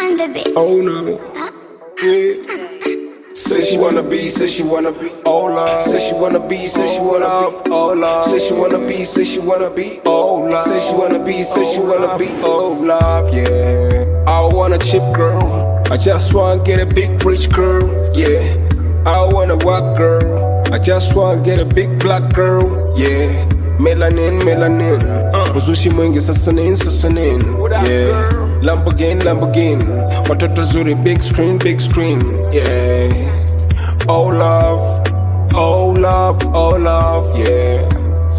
on the beat. Oh no. Yeah. Say she wanna be, oh love. Say she wanna be, oh love. Say she wanna be, oh love. Say she wanna be, oh love, yeah. I want a cheap girl, I just wanna get a big rich girl, yeah. I want a white girl, I just wanna get a big black girl, yeah. Melanin, uzushi mwingi sasa nini, yeah. Lamborghini, watoto zuri, big screen, yeah. Oh love, yeah.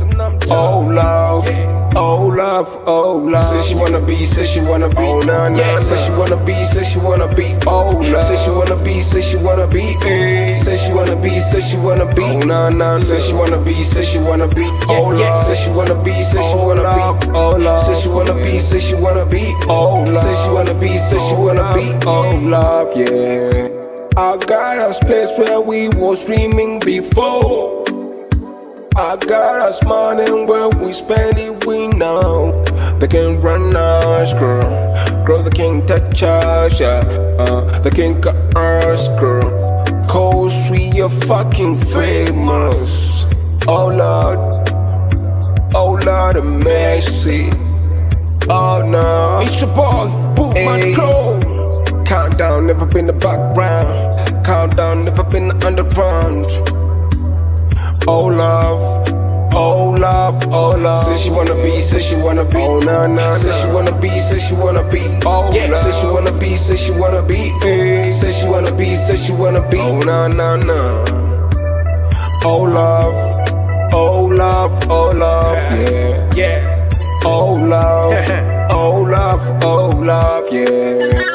Oh love. Say she wanna be, oh nah. Say she wanna be, oh love. Say she wanna be, eh. Say she wanna be, oh nah. Say she wanna be, oh love. Say she wanna be, oh love. Say she wanna be, oh love. Say she wanna be, oh love, yeah. I got us place where we was dreaming before. I got us money where we spend it, we know. They can't run us, girl, they can't touch us, yeah. They can't cut us, girl, cause we are fucking famous. Oh Lord of mercy. Oh no, it's your boy, Bootman Cole. Countdown, never been the background. Countdown, never been the underground. Oh love. Say she wanna be, oh nah. Say she wanna be, oh yeah. Say she wanna be, eh. Say she wanna be, oh nah. Oh love, yeah. Oh love, yeah.